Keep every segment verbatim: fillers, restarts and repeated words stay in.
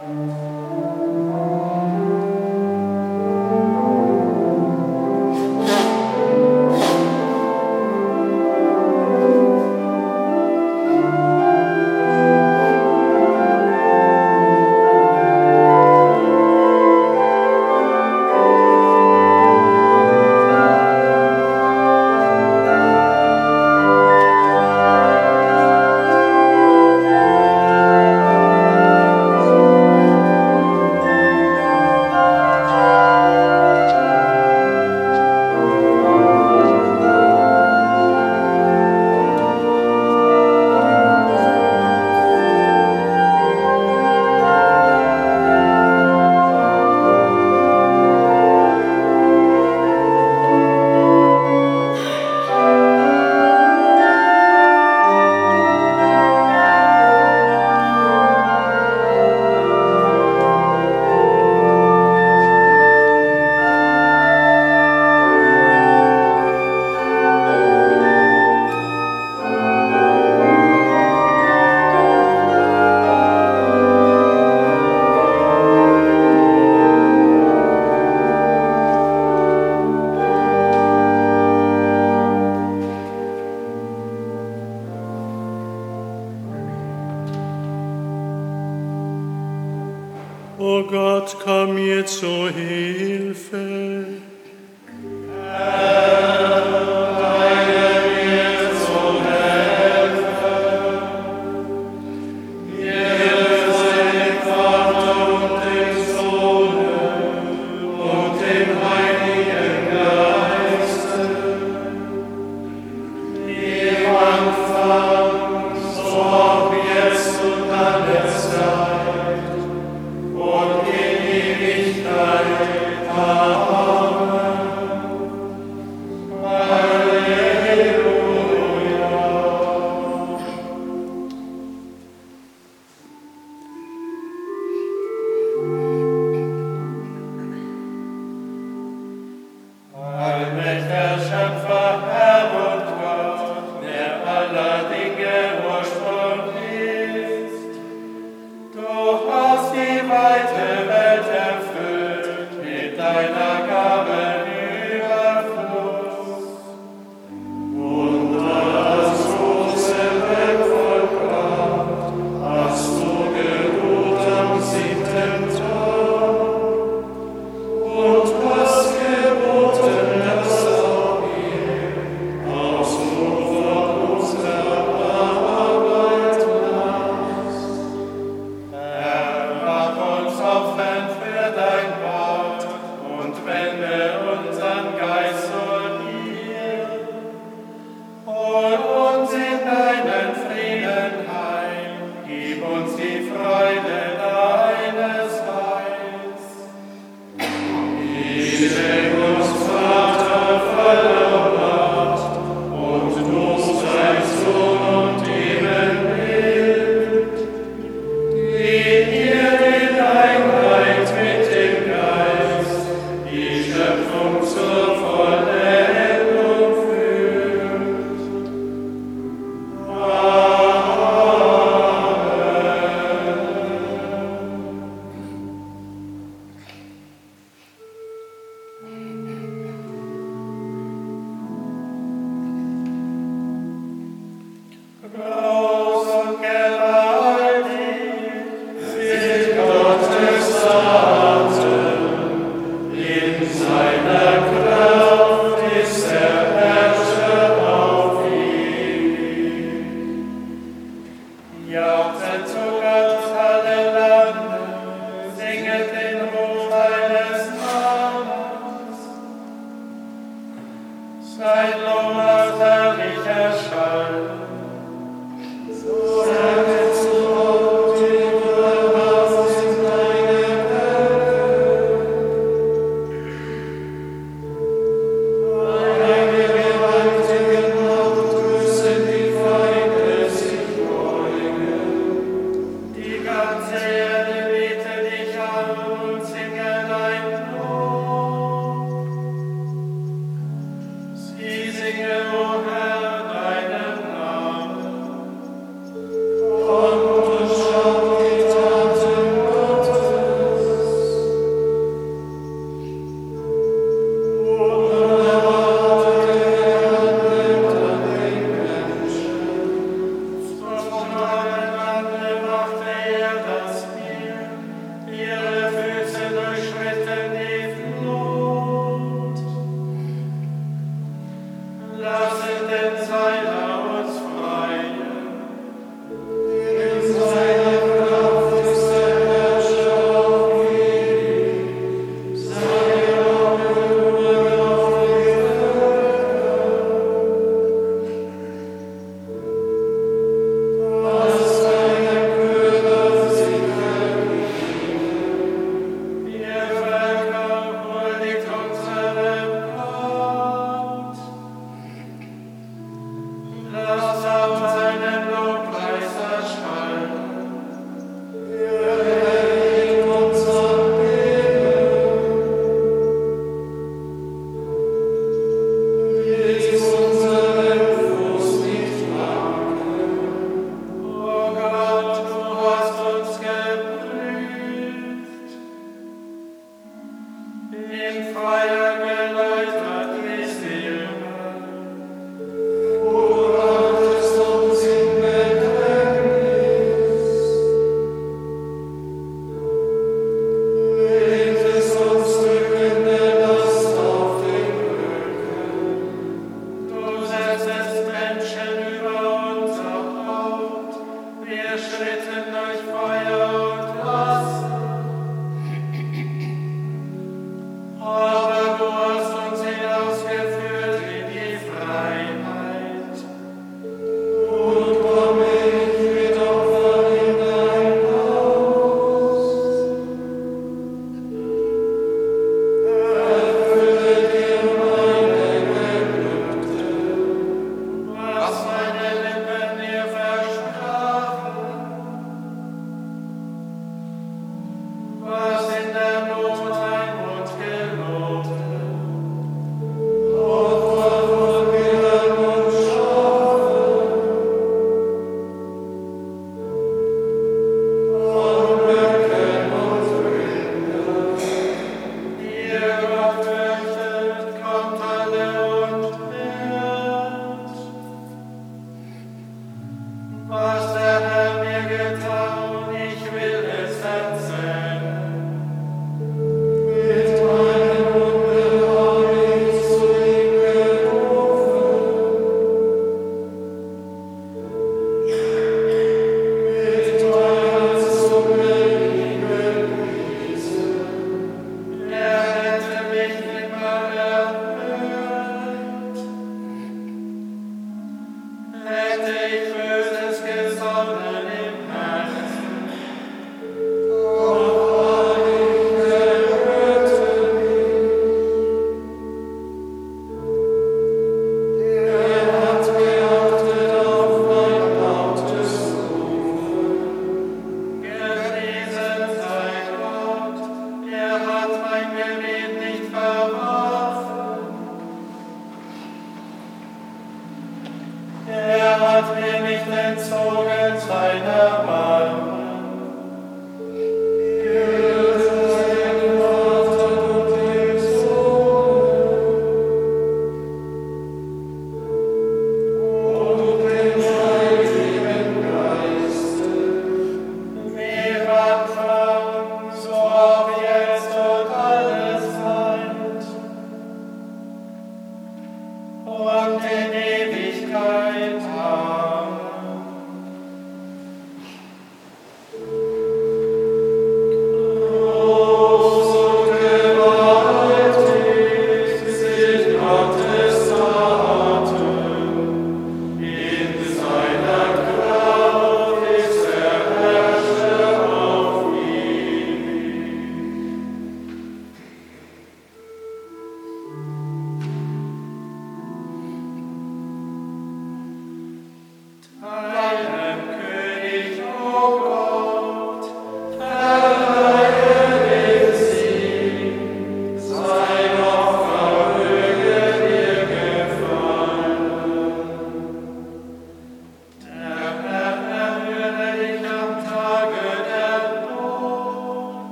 O Gott, komm mir zu Hilfe. Und in der Not ein und gelobt. Was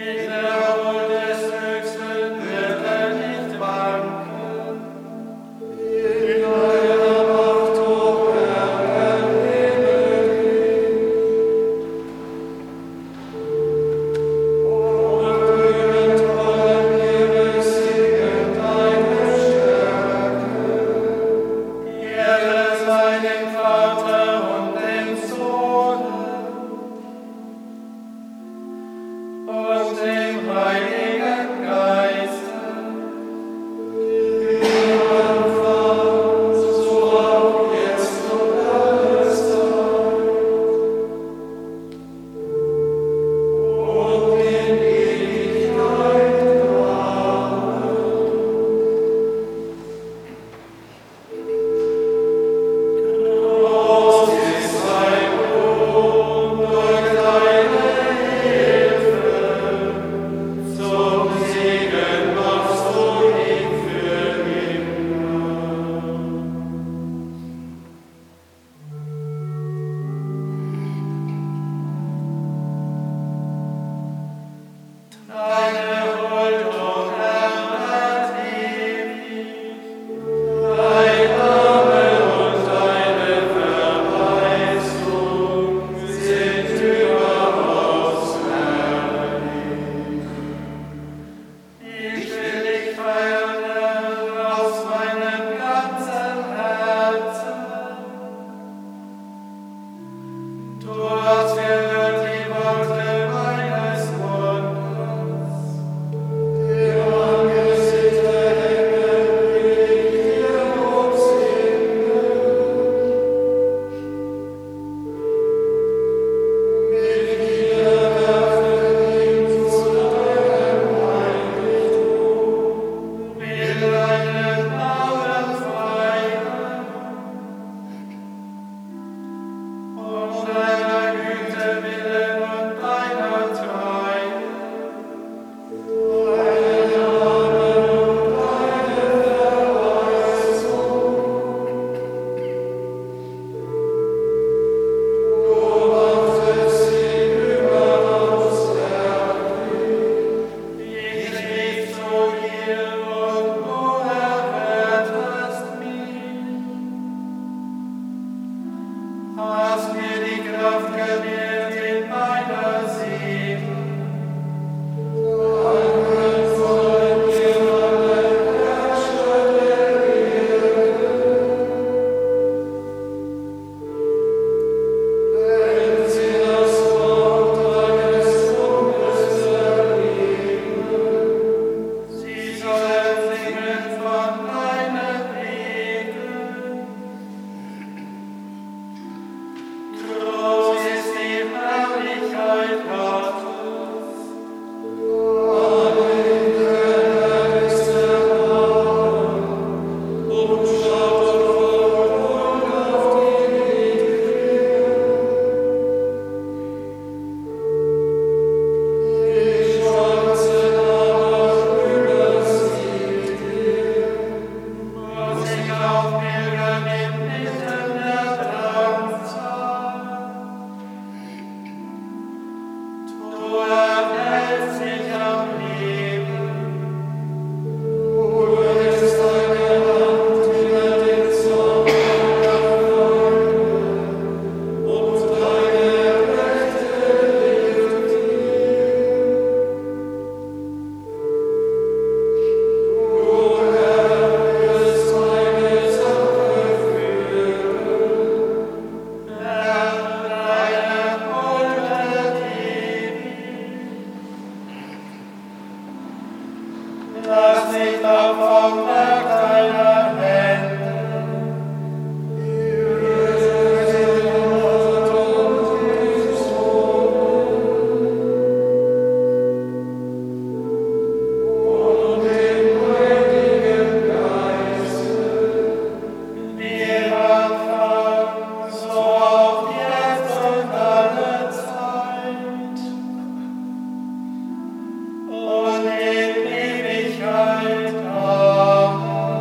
und in Ewigkeit. Amen.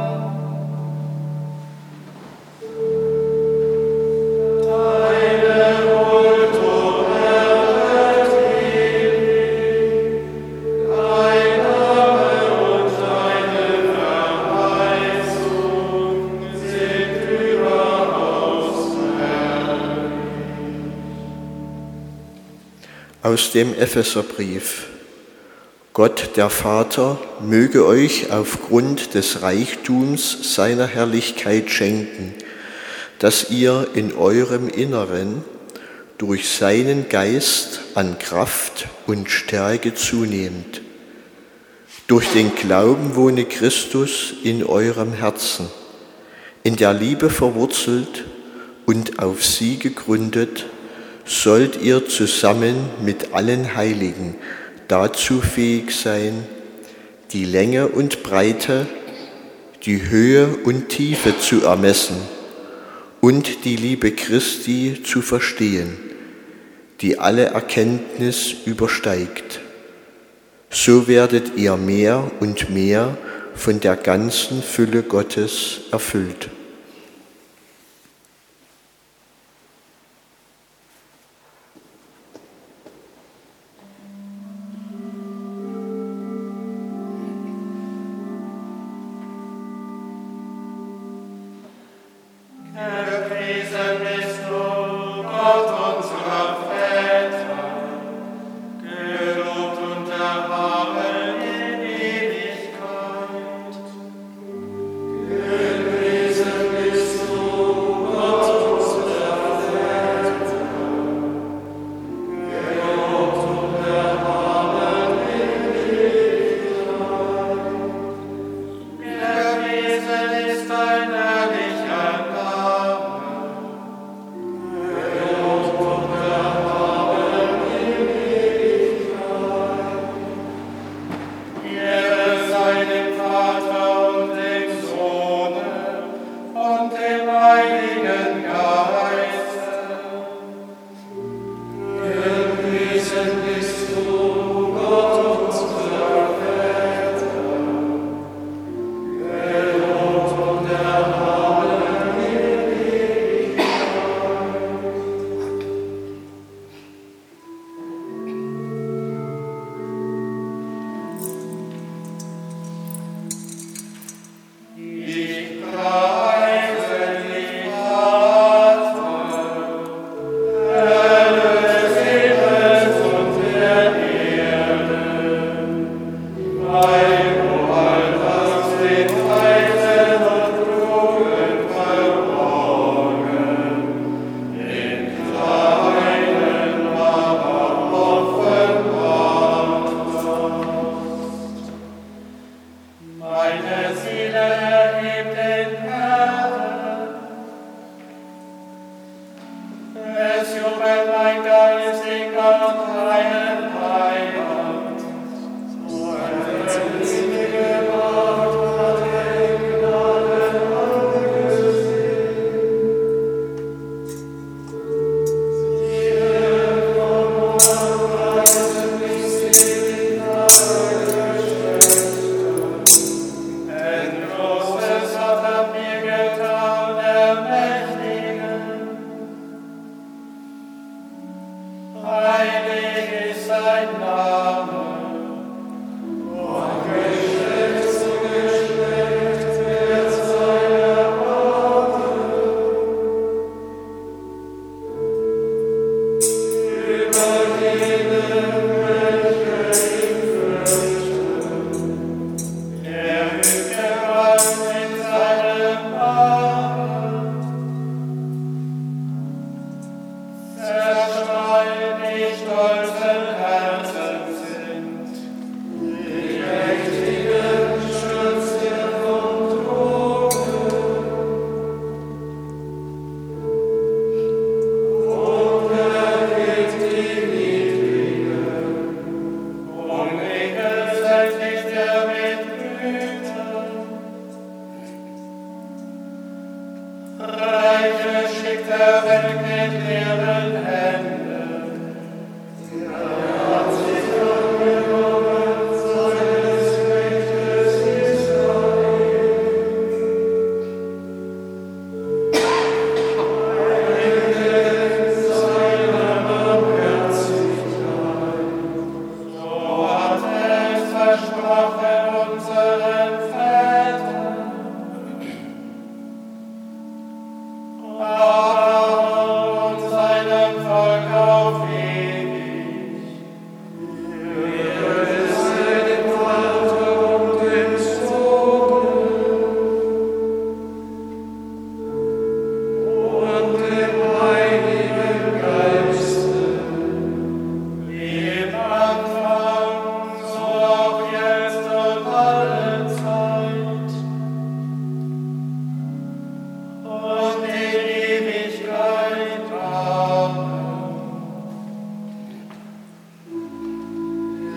Aus dem Epheserbrief. Gott, der Vater, möge euch aufgrund des Reichtums seiner Herrlichkeit schenken, dass ihr in eurem Inneren durch seinen Geist an Kraft und Stärke zunehmt. Durch den Glauben wohne Christus in eurem Herzen, in der Liebe verwurzelt und auf sie gegründet, sollt ihr zusammen mit allen Heiligen dazu fähig sein, die Länge und Breite, die Höhe und Tiefe zu ermessen und die Liebe Christi zu verstehen, die alle Erkenntnis übersteigt. So werdet ihr mehr und mehr von der ganzen Fülle Gottes erfüllt. Gepriesen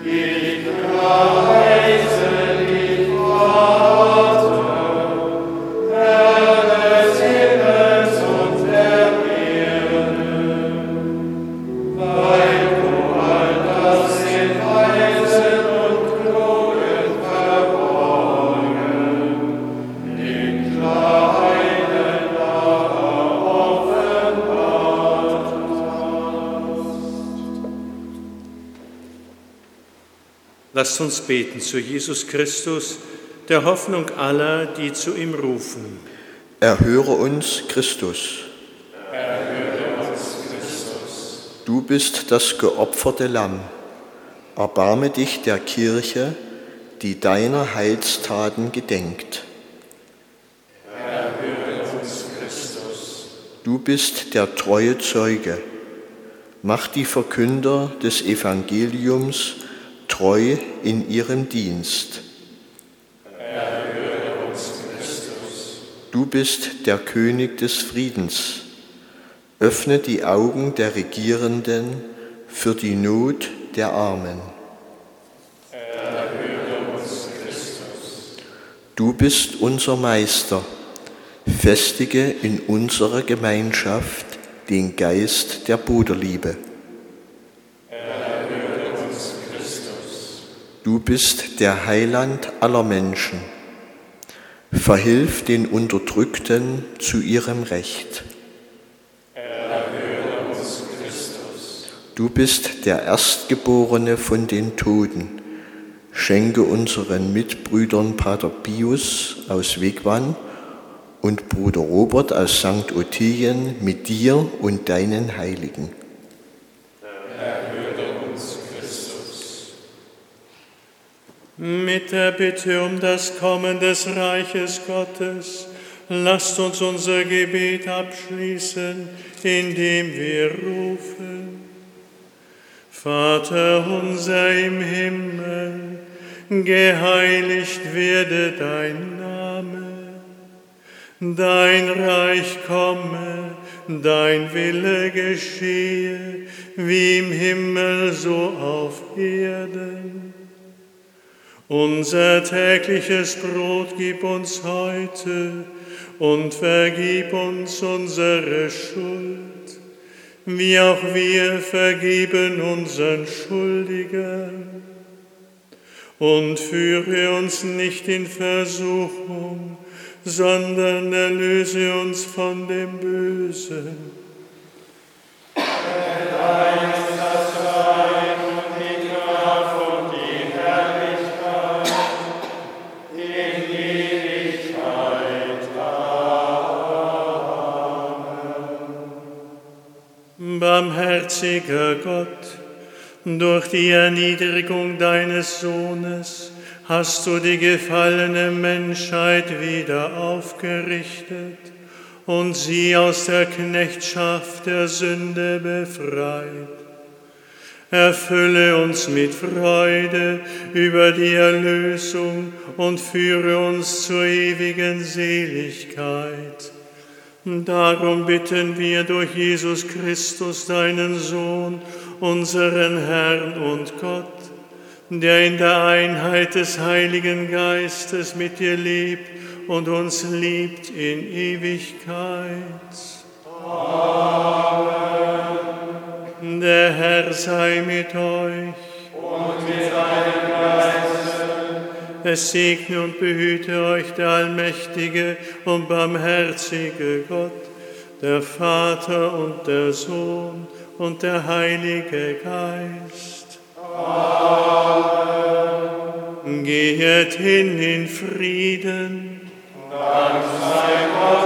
Lasst uns beten zu Jesus Christus, der Hoffnung aller, die zu ihm rufen. Erhöre uns, Christus. Erhöre uns, Christus. Du bist das geopferte Lamm. Erbarme dich der Kirche, die deiner Heilstaten gedenkt. Erhöre uns, Christus. Du bist der treue Zeuge. Mach die Verkünder des Evangeliums treu in ihrem Dienst. Erhöre uns, Christus. Du bist der König des Friedens. Öffne die Augen der Regierenden für die Not der Armen. Erhöre uns, Christus. Du bist unser Meister. Festige in unserer Gemeinschaft den Geist der Bruderliebe. Du bist der Heiland aller Menschen. Verhilf den Unterdrückten zu ihrem Recht. Erhöre uns, Christus. Du bist der Erstgeborene von den Toten. Schenke unseren Mitbrüdern Pater Pius aus Wigwan und Bruder Robert aus Sankt Ottilien mit dir und deinen Heiligen. Mit der Bitte um das Kommen des Reiches Gottes, lasst uns unser Gebet abschließen, indem wir rufen. Vater unser im Himmel, geheiligt werde dein Name. Dein Reich komme, dein Wille geschehe, wie im Himmel so auf Erden. Unser tägliches Brot gib uns heute und vergib uns unsere Schuld, wie auch wir vergeben unseren Schuldigern. Und führe uns nicht in Versuchung, sondern erlöse uns von dem Bösen. Barmherziger Gott, durch die Erniedrigung deines Sohnes hast du die gefallene Menschheit wieder aufgerichtet und sie aus der Knechtschaft der Sünde befreit. Erfülle uns mit Freude über die Erlösung und führe uns zur ewigen Seligkeit. Darum bitten wir durch Jesus Christus, deinen Sohn, unseren Herrn und Gott, der in der Einheit des Heiligen Geistes mit dir lebt und uns liebt in Ewigkeit. Amen. Der Herr sei mit euch. Und mit deinem Geiste. Es segne und behüte euch der allmächtige und barmherzige Gott, der Vater und der Sohn und der Heilige Geist. Amen. Geht hin in Frieden. Dank sei Gott.